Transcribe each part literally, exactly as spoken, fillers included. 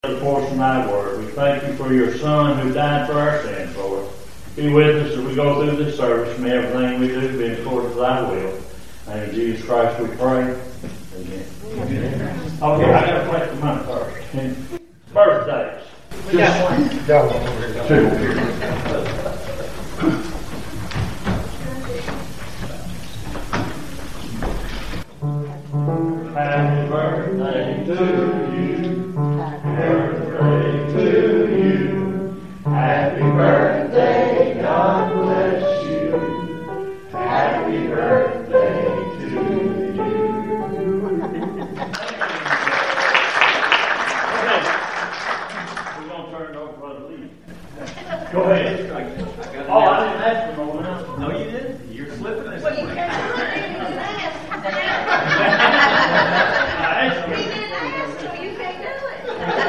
portion of thy word. We thank you for your Son who died for our sins, Lord. Be with us as we go through this service. May everything we do be in accordance with thy will. And in Jesus Christ we pray. Amen. Amen. Okay, I got to play the money first. Birthdays. We got one. Got one over here. Happy birthday to you. Birthday to you. Happy birthday, God bless you. Happy birthday to you. Okay. We're going to turn it over to Brother Lee. Go ahead. Oh, I didn't ask for no one else. No, you didn't. You're slipping this Well, you way. can't do it in the last. I asked He you. didn't ask, so you can't do it.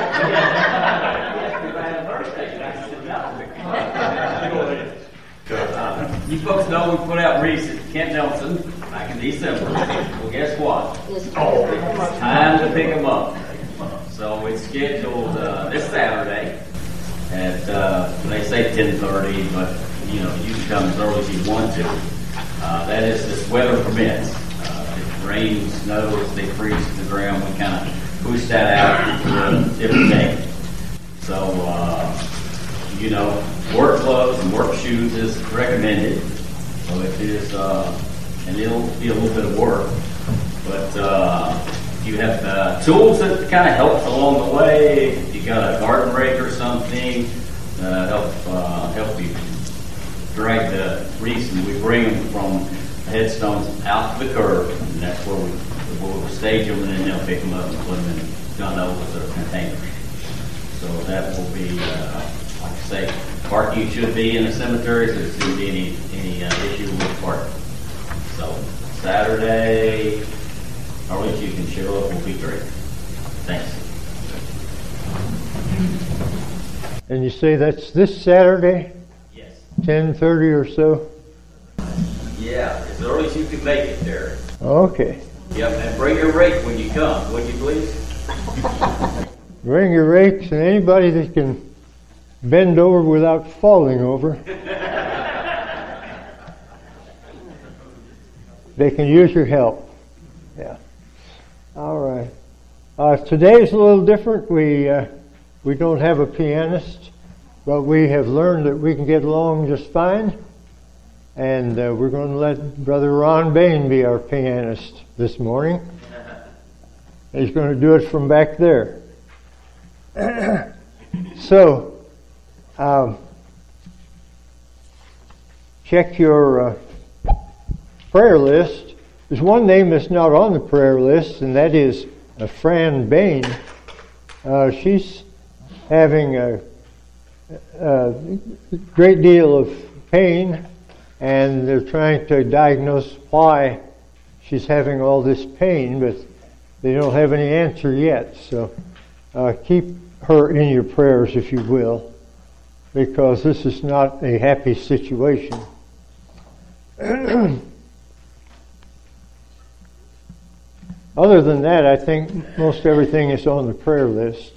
Go ahead. Uh, you folks know we put out Reese at Kent Nelson back in December. Well, guess what? It's time to pick them up. So it's scheduled uh, this Saturday at, uh, they say ten thirty, but you know, you can come as early as you want to. Uh, that is, this weather permits. Uh, if it rains, snows, they freeze to the ground, we kind of push that out for a different day. So, uh, you know, work clothes and work shoes is recommended. So it is, uh, and it'll be a little bit of work. But uh, you have uh, tools that kind of help along the way. If you got a garden rake or something, uh, help uh, help you drag the wreaths, and we bring them from the headstones out to the curb, and that's where we we'll stage them, and then they'll pick them up and put them in gun ovals or containers. So that will be, uh, like I say, parking should be in the cemeteries. There shouldn't be any any uh, issue with parking. So Saturday, or if you can show up, will be great. Thanks. And you say that's this Saturday, Yes. ten thirty or so? Yeah, as early as you can make it there. Okay. Yep, and bring your rake when you come, would you please? Bring your rakes and anybody that can bend over without falling over. They can use your help. Yeah. All right. Uh, today is a little different. We uh, we don't have a pianist, but we have learned that we can get along just fine. And uh, we're going to let Brother Ron Bain be our pianist this morning. He's going to do it from back there. So, um, check your uh, prayer list. There's one name that's not on the prayer list, and that is uh, Fran Bain. Uh, she's having a, a great deal of pain, and they're trying to diagnose why she's having all this pain, but they don't have any answer yet. So uh, keep her in your prayers, if you will, because this is not a happy situation. Other than that, I think most everything is on the prayer list.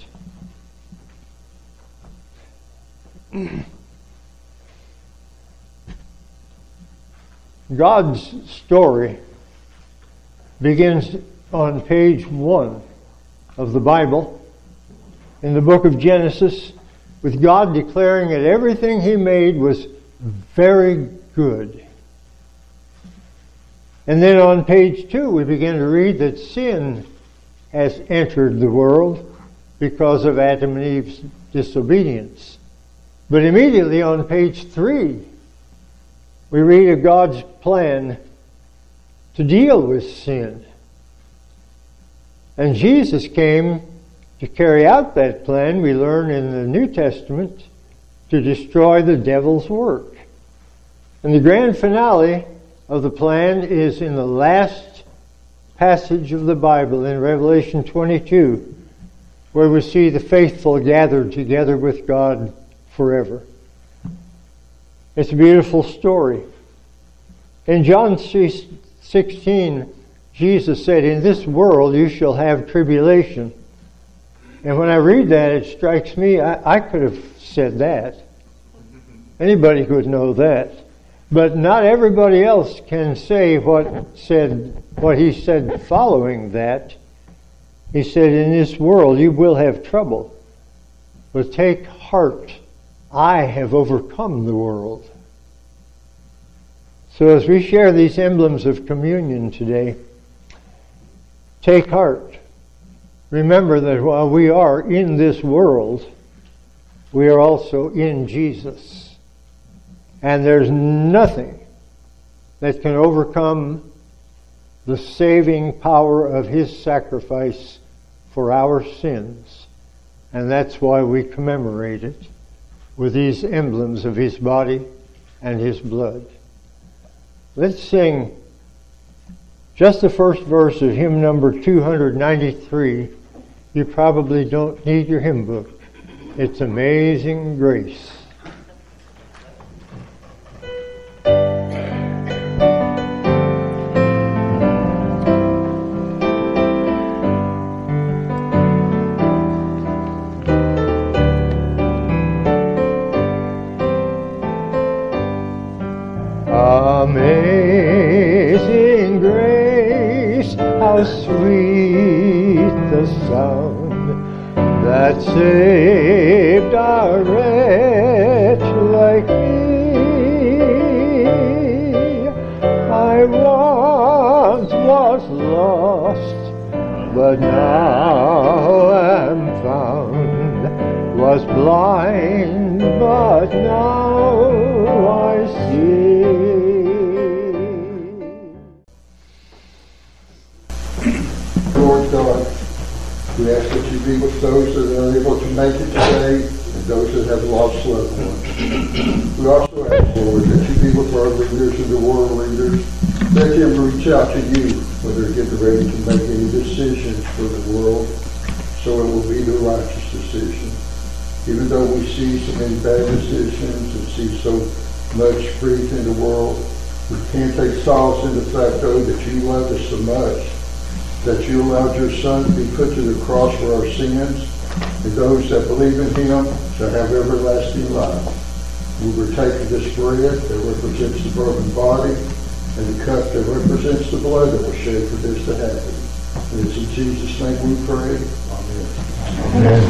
God's story begins on page one of the Bible in the book of Genesis, with God declaring that everything He made was very good. And then on page two, we begin to read that sin has entered the world because of Adam and Eve's disobedience. But immediately on page three, we read of God's plan to deal with sin. And Jesus came to carry out that plan, we learn in the New Testament, to destroy the devil's work. And the grand finale of the plan is in the last passage of the Bible in Revelation twenty-two, where we see the faithful gathered together with God forever. It's a beautiful story. In John sixteen, Jesus said, "In this world you shall have tribulation." And when I read that, it strikes me, I, I could have said that. Anybody could know that. But not everybody else can say what said what he said following that. He said, in this world you will have trouble, but take heart, I have overcome the world. So as we share these emblems of communion today, take heart. Remember that while we are in this world, we are also in Jesus. And there's nothing that can overcome the saving power of His sacrifice for our sins. And that's why we commemorate it with these emblems of His body and His blood. Let's sing just the first verse of hymn number two ninety-three. You probably don't need your hymn book. It's Amazing Grace. Amazing grace, how sweet the sound that saved a wretch like me. I once was lost, but now am found, was blind, but now I see. Lord God, we ask that you be with those that are unable to make it today and those that have lost loved ones. We also ask, Lord, that you be with our leaders and the world leaders. Let them reach out to you when they're getting ready to make any decisions for the world, so it will be the righteous decision. Even though we see so many bad decisions and see so much grief in the world, we can't take solace in the fact, though, that you loved us so much, that you allowed your Son to be put to the cross for our sins, and those that believe in Him shall have everlasting life. We were taking this bread that represents the broken body, and the cup that represents the blood that was shed for this to happen. And it's in Jesus' name we pray. Amen. Amen.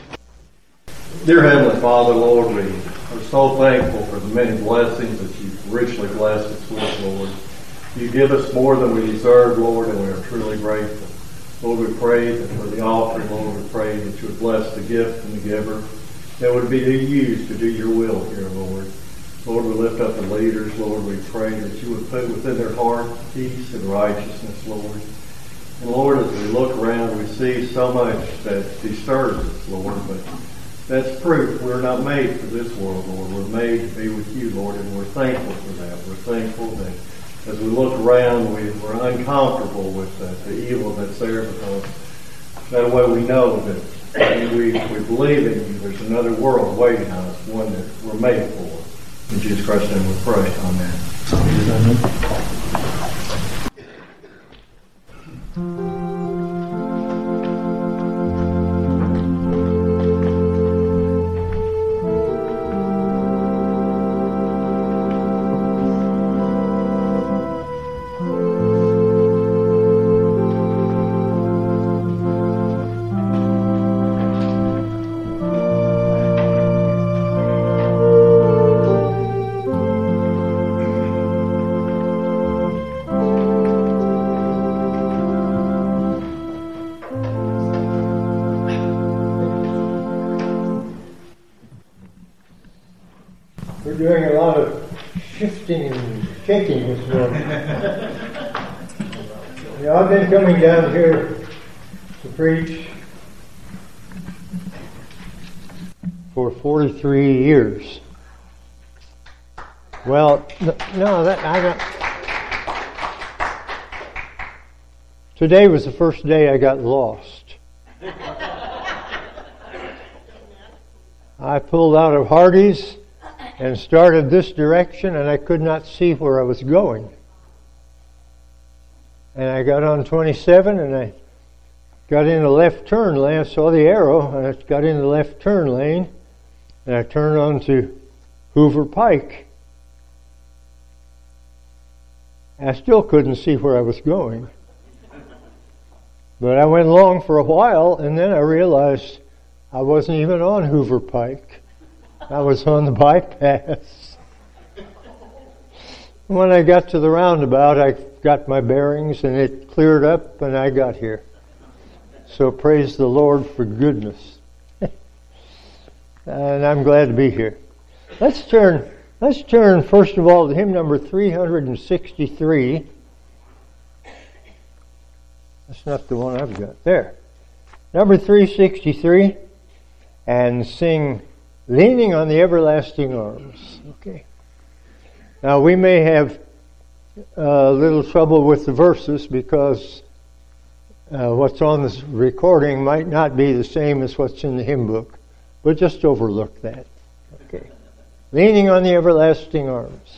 Dear Heavenly Father, Lord, we are so thankful for the many blessings that you've richly blessed us with, Lord. You give us more than we deserve, Lord, and we are truly grateful. Lord, we pray that for the offering, Lord, we pray that you would bless the gift and the giver, that would be used to do your will here, Lord. Lord, we lift up the leaders, Lord. We pray that you would put within their heart peace and righteousness, Lord. And Lord, as we look around, we see so much that disturbs us, Lord, but that's proof we're not made for this world, Lord. We're made to be with you, Lord, and we're thankful for that. We're thankful that as we look around, we, we're uncomfortable with the, the evil that's there, because that way we know that we, we believe in you. There's another world waiting on us, one that we're made for. In Jesus Christ's name we pray. Amen. We're doing a lot of shifting and shaking this morning. Yeah, I've been coming down here to preach for forty-three years. Well, no, that I got. Today was the first day I got lost. I pulled out of Hardee's and started this direction, and I could not see where I was going. And I got on twenty-seven, and I got in the left turn lane. I saw the arrow, and I got in the left turn lane, and I turned onto Hoover Pike. I still couldn't see where I was going. But I went along for a while, and then I realized I wasn't even on Hoover Pike. I was on the bypass. When I got to the roundabout, I got my bearings, and it cleared up, and I got here. So praise the Lord for goodness. And I'm glad to be here. Let's turn, let's turn first of all to hymn number three hundred sixty-three. That's not the one I've got. There. Number three sixty-three. And sing Leaning on the Everlasting Arms. Okay. Now we may have a little trouble with the verses, because uh, what's on this recording might not be the same as what's in the hymn book. But just overlook that. Okay. Leaning on the Everlasting Arms.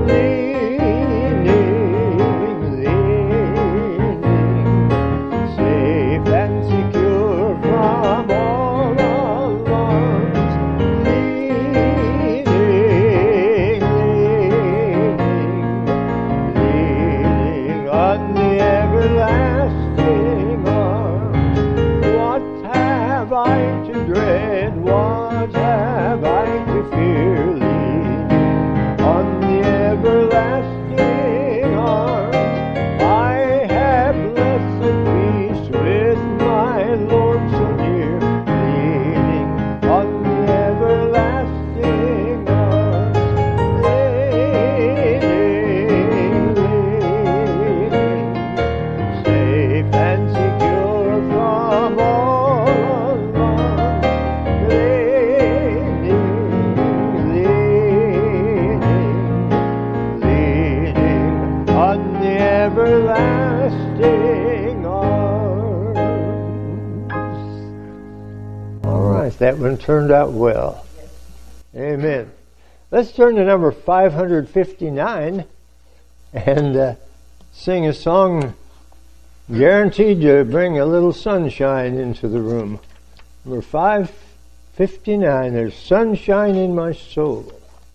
Leaning, leaning, That one turned out well. Amen. Let's turn to number five hundred fifty-nine and uh, sing a song guaranteed to bring a little sunshine into the room. Number five fifty-nine, There's Sunshine in My Soul.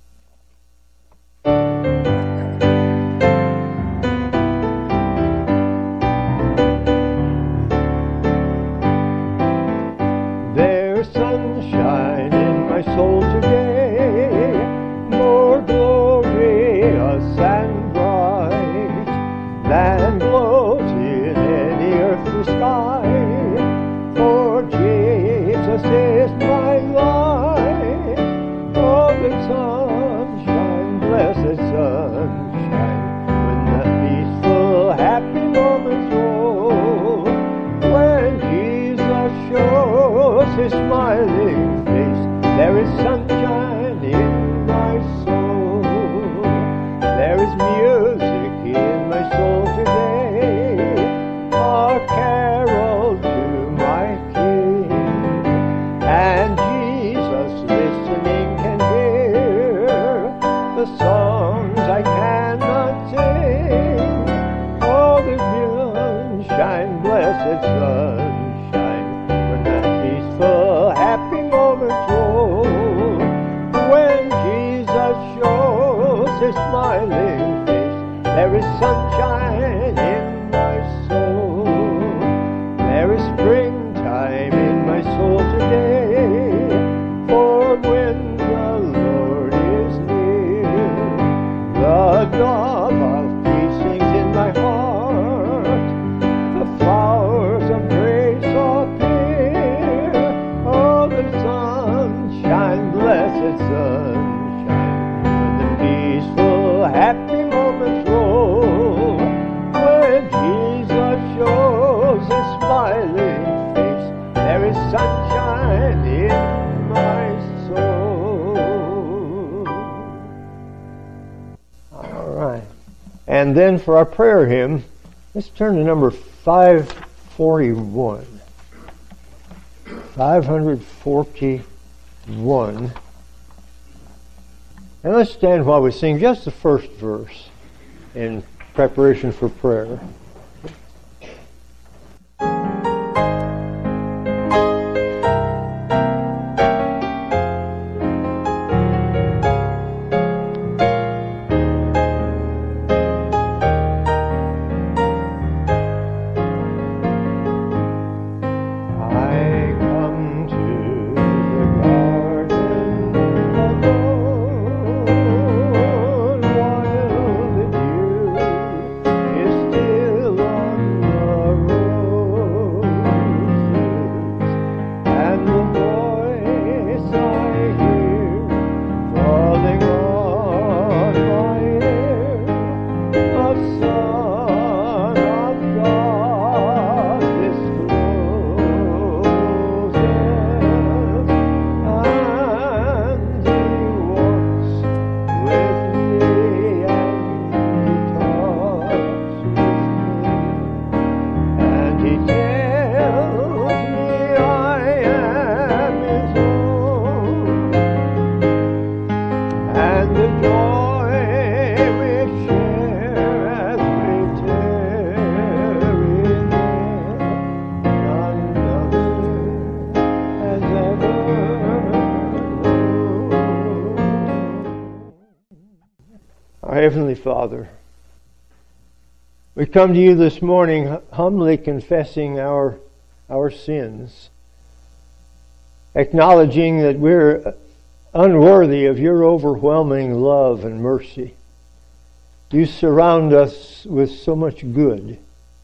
There's sunshine in my soul today, more glorious and bright than glows in any earthly sky. For Jesus is my light. Oh, the sunshine, blessed sunshine, when the peaceful, happy moments roll, when Jesus shows His smiling face, there is sunshine in my soul. There is music in my soul today, a carol to my King. And Jesus listening can hear the songs I cannot sing. Oh, the sunshine, blessed sunshine, when the peaceful, happy moments roll, when Jesus shows His smiling face, there is sunshine in my soul. There is springtime in my soul today, for when the Lord is near, the dove of peace sings in my heart, the flowers of grace appear. Oh, the sunshine, blessed sunshine, when the peaceful, happy moments roll, when Jesus shows His smiling face, there is sunshine in my soul. All right. And then for our prayer hymn, let's turn to number five forty-one. five forty-one. And let's stand while we sing just the first verse in preparation for prayer. I come to the garden alone, while the dew is still on the roses, and the voice I hear falling on my ear, a Son of God discloses, and He walks with me and He talks with me, and He tells me I am His own, and the joy we share as we tarry there, none other has ever known. Our Heavenly Father, we come to You this morning humbly confessing our our sins, acknowledging that we're unworthy of Your overwhelming love and mercy. You surround us with so much good.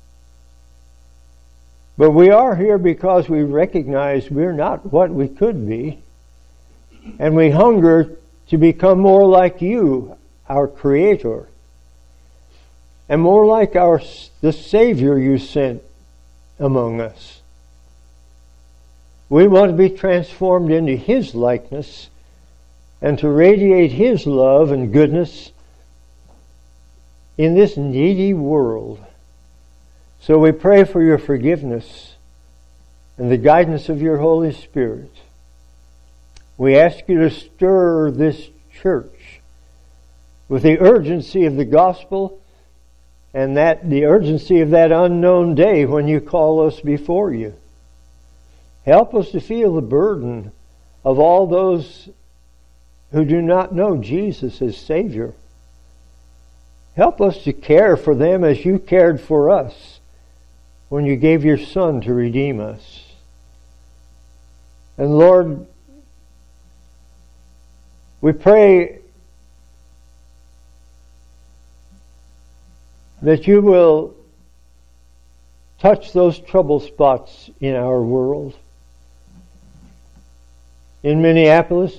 But we are here because we recognize we're not what we could be, and we hunger to become more like You, our Creator, and more like our the Savior You sent among us. We want to be transformed into His likeness and to radiate His love and goodness in this needy world. So we pray for Your forgiveness and the guidance of Your Holy Spirit. We ask you to stir this church with the urgency of the gospel and that the urgency of that unknown day when you call us before you. Help us to feel the burden of all those who do not know Jesus as Savior. Help us to care for them as you cared for us when you gave your Son to redeem us. And Lord, we pray that you will touch those trouble spots in our world. In Minneapolis,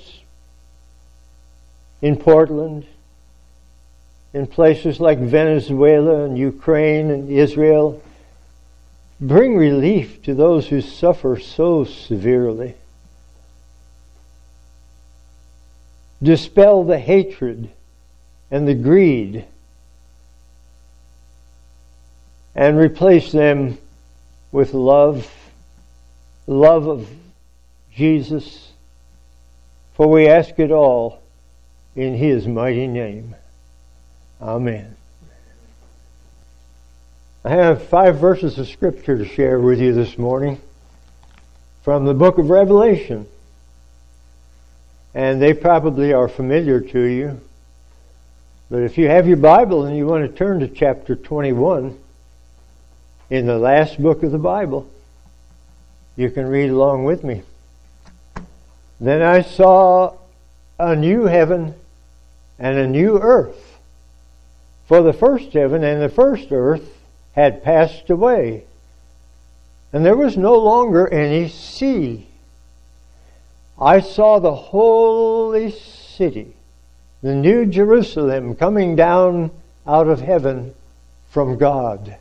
in Portland, in places like Venezuela and Ukraine and Israel. Bring relief to those who suffer so severely. Dispel the hatred and the greed and replace them with love, love of Jesus. For we ask it all in His mighty name. Amen. I have five verses of Scripture to share with you this morning from the book of Revelation. And they probably are familiar to you. But if you have your Bible and you want to turn to chapter twenty-one, in the last book of the Bible, you can read along with me. Then I saw a new heaven and a new earth. For the first heaven and the first earth had passed away, and there was no longer any sea. I saw the holy city, the new Jerusalem, coming down out of heaven from God,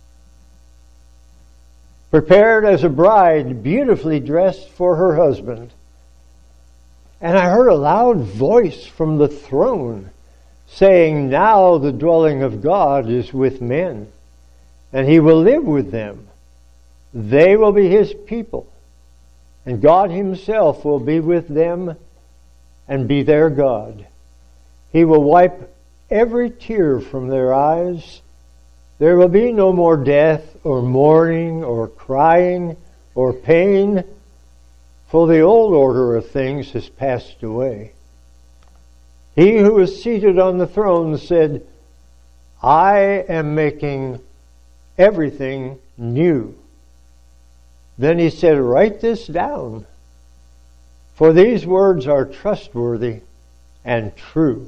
prepared as a bride, beautifully dressed for her husband. And I heard a loud voice from the throne, saying, now the dwelling of God is with men, and He will live with them. They will be His people, and God Himself will be with them and be their God. He will wipe every tear from their eyes. There will be no more death or mourning or crying or pain, for the old order of things has passed away. He who was seated on the throne said, I am making everything new. Then He said, write this down, for these words are trustworthy and true.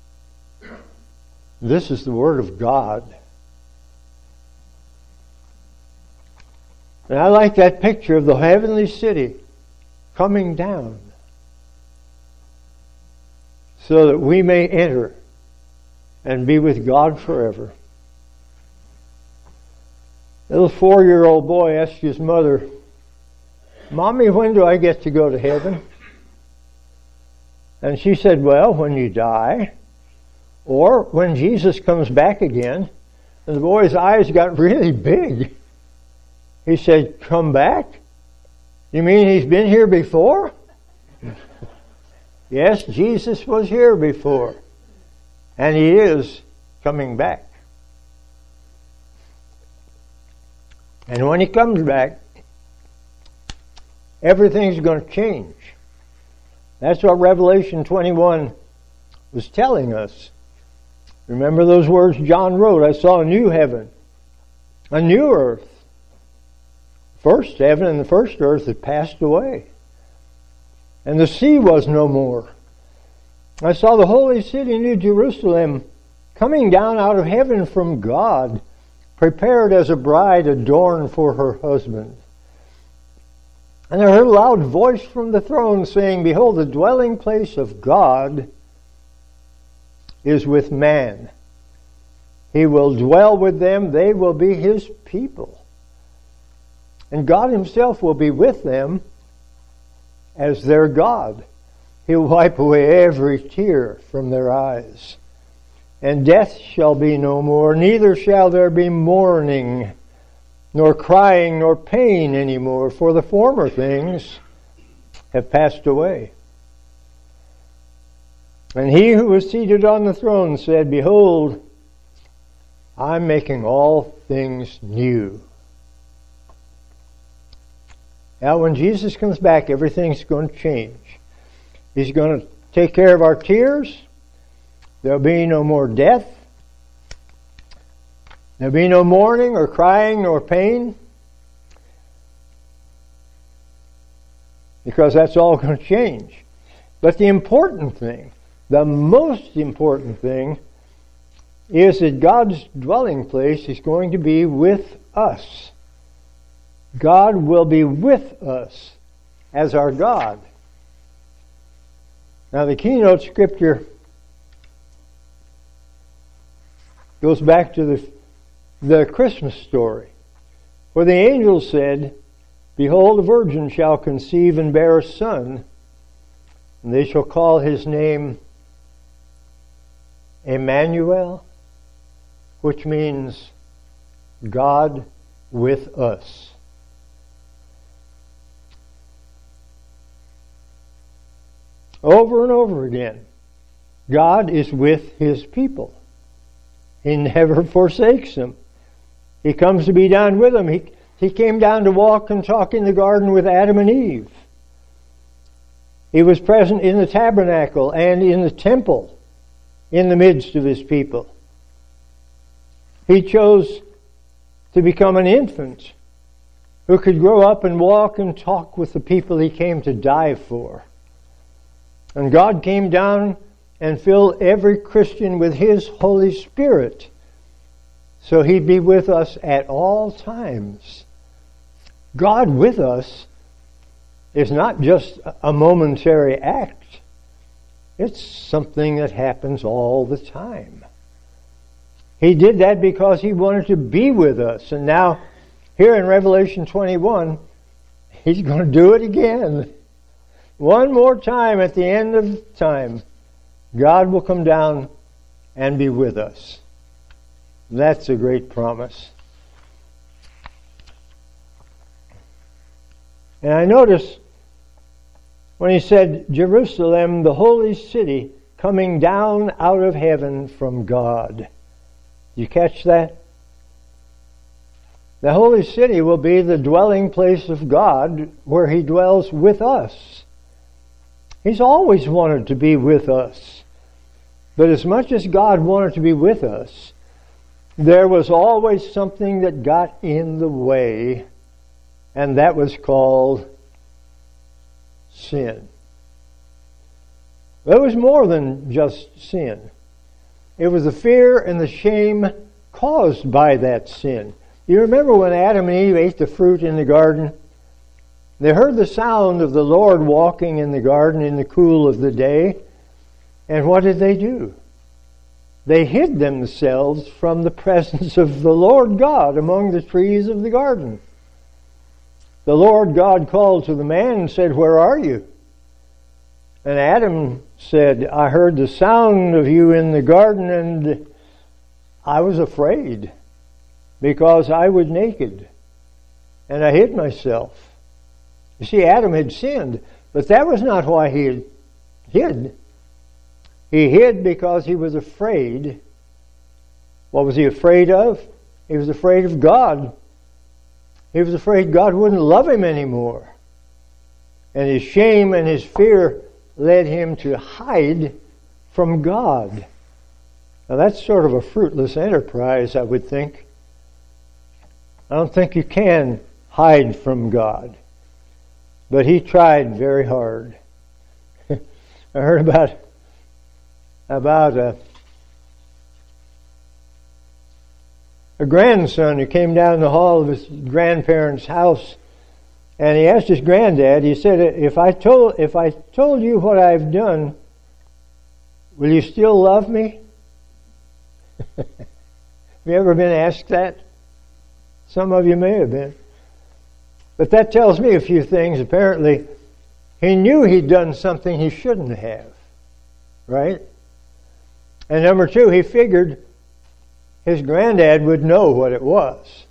This is the Word of God. And I like that picture of the heavenly city coming down so that we may enter and be with God forever. A little four-year-old boy asked his mother, Mommy, when do I get to go to heaven? And she said, well, when you die, or when Jesus comes back again. And the boy's eyes got really big. He said, come back? You mean He's been here before? Yes, Jesus was here before. And He is coming back. And when He comes back, everything's going to change. That's what Revelation twenty-one was telling us. Remember those words John wrote, I saw a new heaven, a new earth. First heaven and the first earth had passed away, and the sea was no more. I saw the holy city, New Jerusalem, coming down out of heaven from God, prepared as a bride adorned for her husband. And I heard a loud voice from the throne saying, behold, the dwelling place of God is with man. He will dwell with them, they will be His people. And God Himself will be with them as their God. He'll wipe away every tear from their eyes. And death shall be no more, neither shall there be mourning, nor crying, nor pain any more, for the former things have passed away. And he who was seated on the throne said, Behold, I'm making all things new. Now, when Jesus comes back, everything's going to change. He's going to take care of our tears. There'll be no more death. There'll be no mourning or crying nor pain. Because that's all going to change. But the important thing, the most important thing, is that God's dwelling place is going to be with us. God will be with us as our God. Now, the keynote scripture goes back to the, the Christmas story, where the angel said, Behold, a virgin shall conceive and bear a son, and they shall call his name Emmanuel, which means God with us. Over and over again, God is with His people. He never forsakes them. He comes to be down with them. He, he came down to walk and talk in the garden with Adam and Eve. He was present in the tabernacle and in the temple in the midst of His people. He chose to become an infant who could grow up and walk and talk with the people He came to die for. And God came down and filled every Christian with His Holy Spirit, so He'd be with us at all times. God with us is not just a momentary act. It's something that happens all the time. He did that because He wanted to be with us. And now, here in Revelation twenty-one, He's going to do it again. One more time at the end of time, God will come down and be with us. That's a great promise. And I notice when He said, Jerusalem, the holy city, coming down out of heaven from God. Did you catch that? The holy city will be the dwelling place of God, where He dwells with us. He's always wanted to be with us. But as much as God wanted to be with us, there was always something that got in the way, and that was called sin. It was more than just sin. It was the fear and the shame caused by that sin. You remember when Adam and Eve ate the fruit in the garden? They heard the sound of the Lord walking in the garden in the cool of the day. And what did they do? They hid themselves from the presence of the Lord God among the trees of the garden. The Lord God called to the man and said, Where are you? And Adam said, I heard the sound of you in the garden, and I was afraid because I was naked, and I hid myself. You see, Adam had sinned, but that was not why he hid. He hid because he was afraid. What was he afraid of? He was afraid of God. He was afraid God wouldn't love him anymore. And his shame and his fear led him to hide from God. Now that's sort of a fruitless enterprise, I would think. I don't think you can hide from God. But he tried very hard. I heard about about a, a grandson who came down the hall of his grandparents' house, and he asked his granddad. He said, "If I told if I told you what I've done, will you still love me?" Have you ever been asked that? Some of you may have been. But that tells me a few things. Apparently, he knew he'd done something he shouldn't have. Right? And number two, he figured his granddad would know what it was.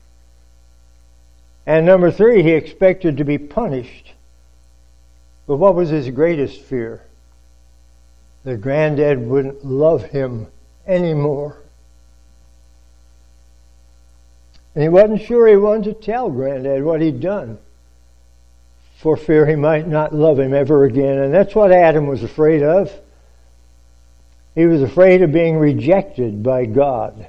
And number three, he expected to be punished. But what was his greatest fear? that Granddad wouldn't love him anymore. And he wasn't sure he wanted to tell Granddad what he'd done, for fear he might not love him ever again. And that's what Adam was afraid of. He was afraid of being rejected by God.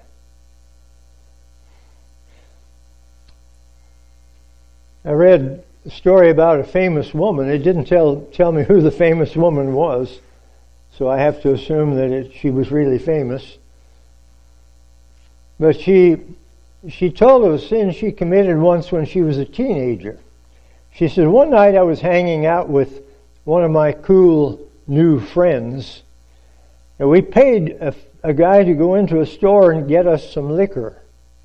I read a story about a famous woman. It didn't tell tell me who the famous woman was, so I have to assume that it, she was really famous. But she she told of a sin she committed once when she was a teenager. She said, one night I was hanging out with one of my cool new friends, and we paid a, a guy to go into a store and get us some liquor.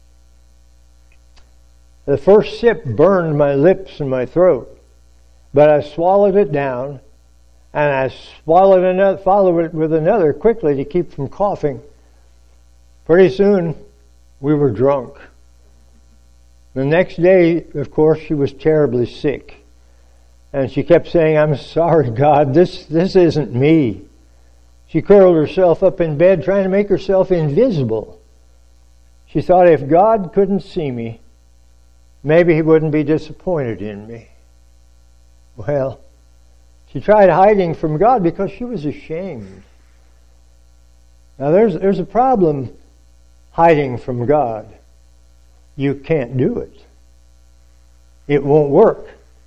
The first sip burned my lips and my throat, but I swallowed it down, and I swallowed another, followed it with another quickly to keep from coughing. Pretty soon, we were drunk. The next day, of course, she was terribly sick, and she kept saying, "I'm sorry, God, this this isn't me." She curled herself up in bed, trying to make herself invisible. She thought, if God couldn't see me, maybe He wouldn't be disappointed in me. Well, she tried hiding from God because she was ashamed. Now there's there's a problem hiding from God. You can't do it. It won't work.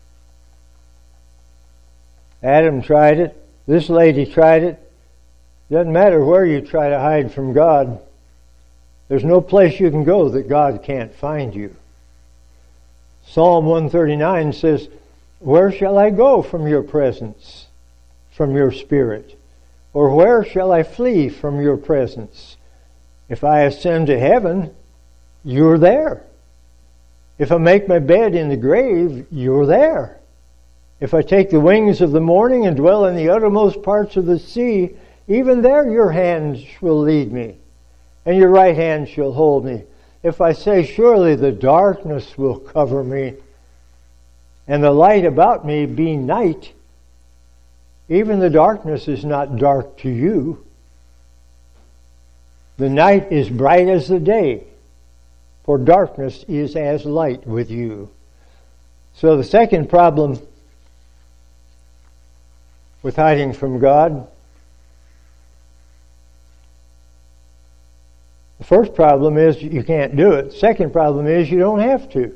Adam tried it. This lady tried it. Doesn't matter where you try to hide from God. There's no place you can go that God can't find you. Psalm one thirty-nine says, "Where shall I go from your presence, from your spirit? Or where shall I flee from your presence? If I ascend to heaven, you're there. If I make my bed in the grave, you're there. If I take the wings of the morning and dwell in the uttermost parts of the sea, even there your hand will lead me, and your right hand shall hold me. If I say, surely the darkness will cover me, and the light about me be night, even the darkness is not dark to you. The night is bright as the day, for darkness is as light with you." So the second problem with hiding from God, the first problem is you can't do it. The second problem is you don't have to.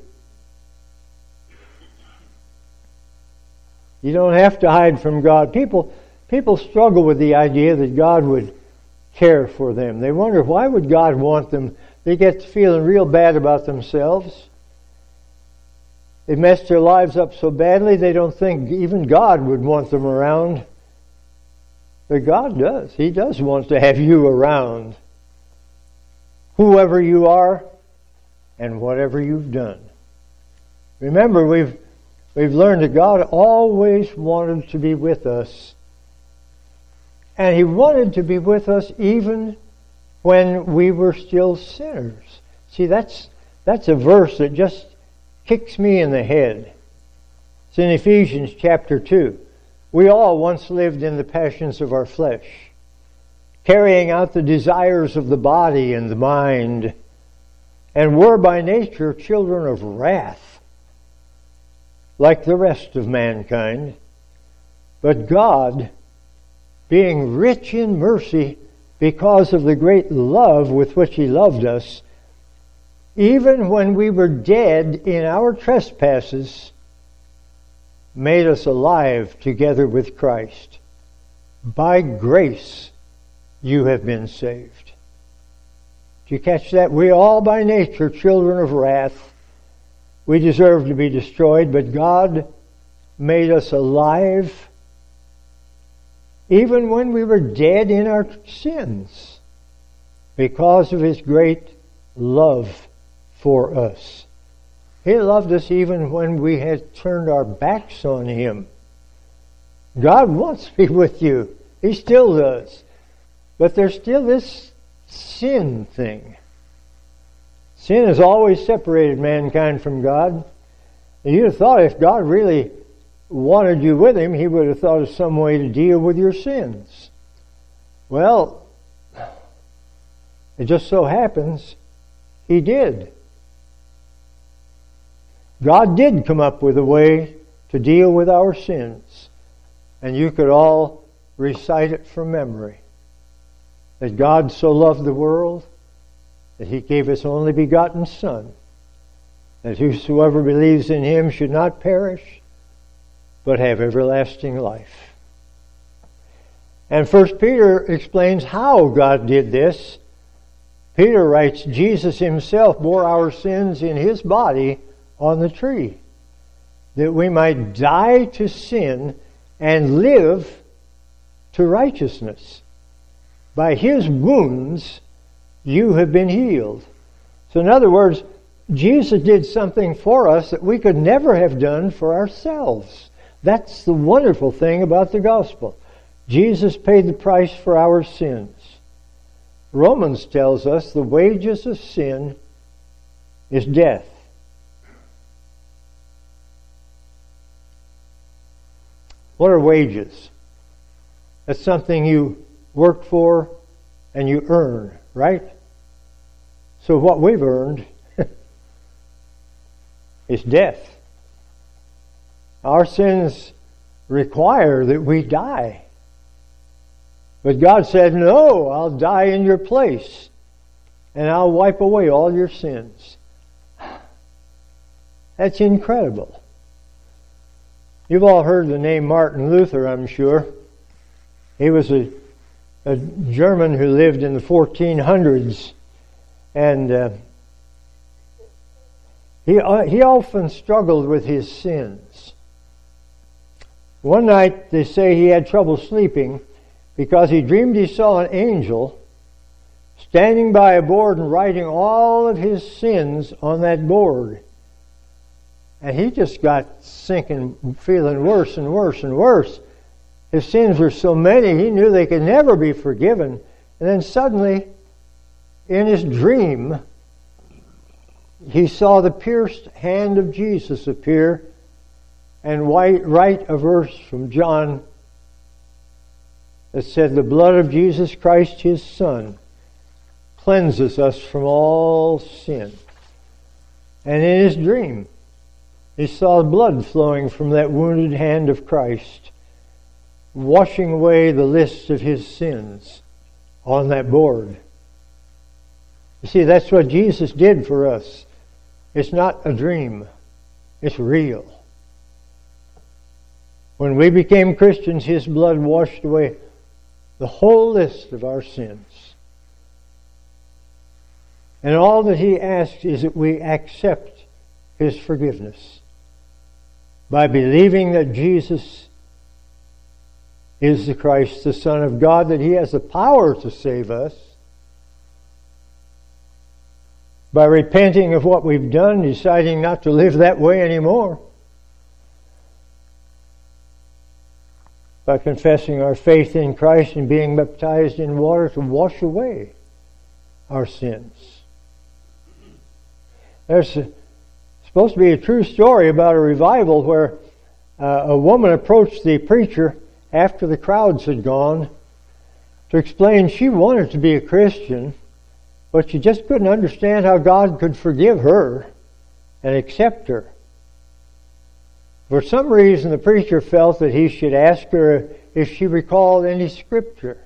You don't have to hide from God. People, people struggle with the idea that God would care for them. They wonder, why would God want them? They get feeling real bad about themselves. They messed their lives up so badly they don't think even God would want them around. But God does. He does want to have you around, whoever you are and whatever you've done. Remember, we've we've learned that God always wanted to be with us. And He wanted to be with us even when we were still sinners. See, that's that's a verse that just kicks me in the head. It's in Ephesians chapter two. We all once lived in the passions of our flesh, carrying out the desires of the body and the mind, and were by nature children of wrath, like the rest of mankind. But God, being rich in mercy because of the great love with which He loved us, even when we were dead in our trespasses, made us alive together with Christ. By grace you have been saved. Did you catch that? We all by nature children of wrath. We deserve to be destroyed, but God made us alive even when we were dead in our sins, because of His great love for us. He loved us even when we had turned our backs on Him. God wants to be with you. He still does. But there's still this sin thing. Sin has always separated mankind from God. And you'd have thought if God really wanted you with Him, He would have thought of some way to deal with your sins. Well, it just so happens He did. God did come up with a way to deal with our sins. And you could all recite it from memory. That God so loved the world that He gave His only begotten Son, that whosoever believes in Him should not perish, but have everlasting life. And First Peter explains how God did this. Peter writes, Jesus Himself bore our sins in His body on the tree, that we might die to sin and live to righteousness. By His wounds you have been healed. So in other words, Jesus did something for us that we could never have done for ourselves. That's the wonderful thing about the gospel. Jesus paid the price for our sins. Romans tells us the wages of sin is death. What are wages? That's something you work for and you earn, right? So what we've earned is death. Our sins require that we die. But God said, no, I'll die in your place and I'll wipe away all your sins. That's incredible. You've all heard the name Martin Luther, I'm sure. He was a, a German who lived in the fourteen hundreds, and uh, he, uh, he often struggled with his sins. One night they say he had trouble sleeping because he dreamed he saw an angel standing by a board and writing all of his sins on that board. And he just got sinking, feeling worse and worse and worse. His sins were so many, he knew they could never be forgiven. And then suddenly, in his dream, he saw the pierced hand of Jesus appear and write a verse from John that said, the blood of Jesus Christ, His Son, cleanses us from all sin. And in his dream, he saw blood flowing from that wounded hand of Christ, washing away the list of his sins on that board. You see, that's what Jesus did for us. It's not a dream. It's real. When we became Christians, His blood washed away the whole list of our sins. And all that He asks is that we accept His forgiveness by believing that Jesus is the Christ, the Son of God, that He has the power to save us. By repenting of what we've done, deciding not to live that way anymore. By confessing our faith in Christ and being baptized in water to wash away our sins. There's a, supposed to be a true story about a revival where uh, a woman approached the preacher after the crowds had gone to explain she wanted to be a Christian, but she just couldn't understand how God could forgive her and accept her. For some reason, the preacher felt that he should ask her if she recalled any scripture.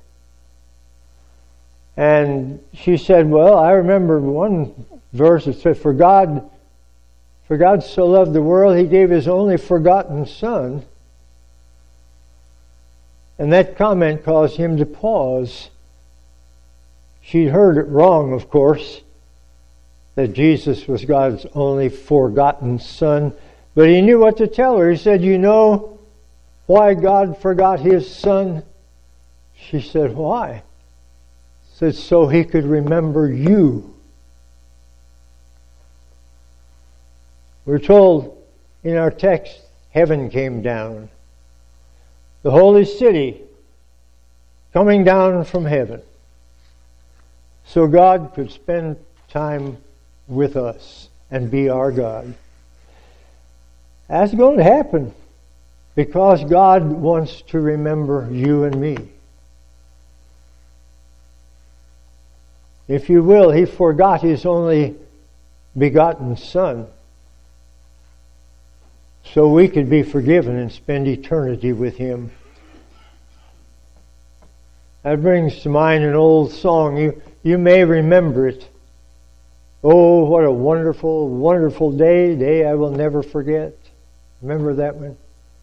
And she said, well, I remember one verse that said, For God, for God so loved the world, He gave His only forgotten Son. And that comment caused him to pause. She'd heard it wrong, of course, that Jesus was God's only forgotten Son. But he knew what to tell her. He said, you know why God forgot His Son? She said, why? He said, so He could remember you. We're told in our text, heaven came down. The holy city coming down from heaven. So God could spend time with us and be our God. That's going to happen because God wants to remember you and me. If you will, He forgot His only begotten Son so we could be forgiven and spend eternity with Him. That brings to mind an old song. You, you may remember it. Oh, what a wonderful, wonderful day, day I will never forget. Remember that one?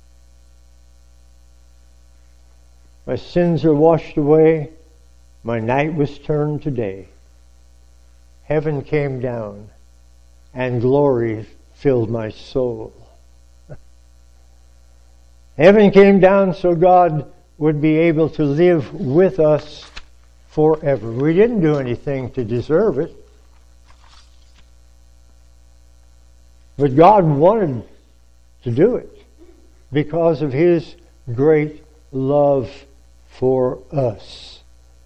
My sins are washed away. My night was turned to day. Heaven came down, and glory filled my soul. Heaven came down so God would be able to live with us forever. We didn't do anything to deserve it. But God wanted to do it because of His great love for us.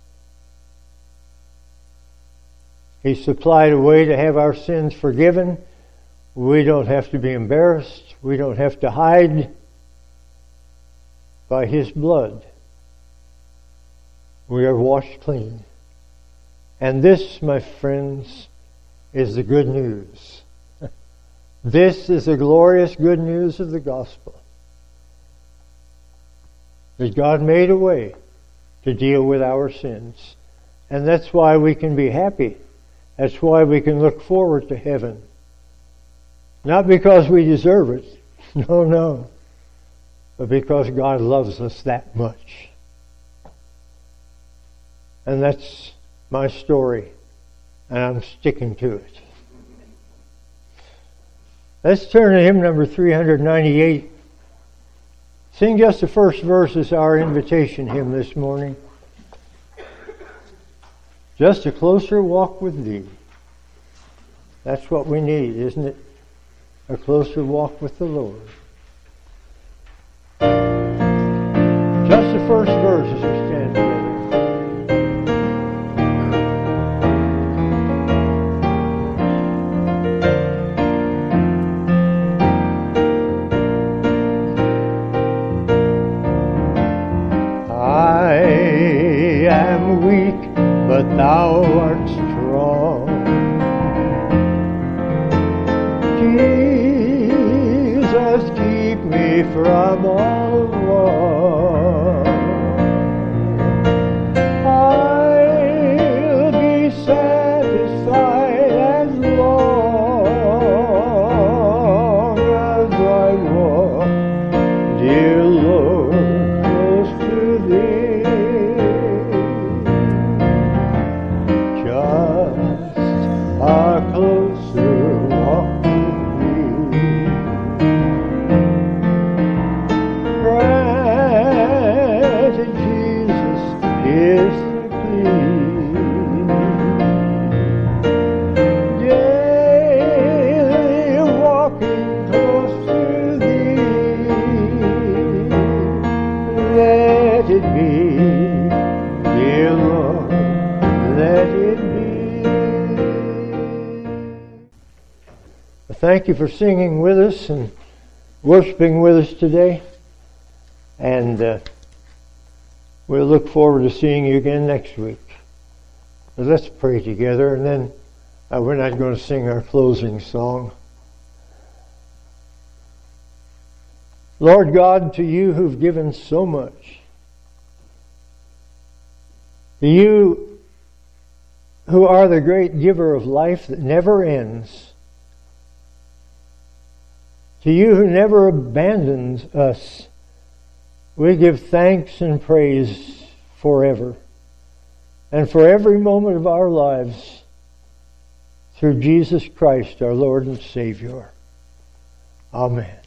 He supplied a way to have our sins forgiven. We don't have to be embarrassed. We don't have to hide. By His blood, we are washed clean. And this, my friends, is the good news. This is the glorious good news of the gospel. That God made a way to deal with our sins. And that's why we can be happy. That's why we can look forward to heaven. Not because we deserve it. No, no. But because God loves us that much. And that's my story. And I'm sticking to it. Let's turn to hymn number three ninety-eight. Sing just the first verse as our invitation hymn this morning. Just a closer walk with Thee. That's what we need, isn't it? A closer walk with the Lord. Just the first verse as we stand together. I am weak, but Thou art strong. Jesus, keep me from all wrong. I'll be satisfied as long as I walk, dear Lord, close to Thee. Just a closer walk. Thank you for singing with us and worshiping with us today. And uh, we'll look forward to seeing you again next week. But let's pray together, and then uh, we're not going to sing our closing song. Lord God, to You who've given so much, to You who are the great giver of life that never ends, to You who never abandons us, we give thanks and praise forever and for every moment of our lives through Jesus Christ, our Lord and Savior. Amen.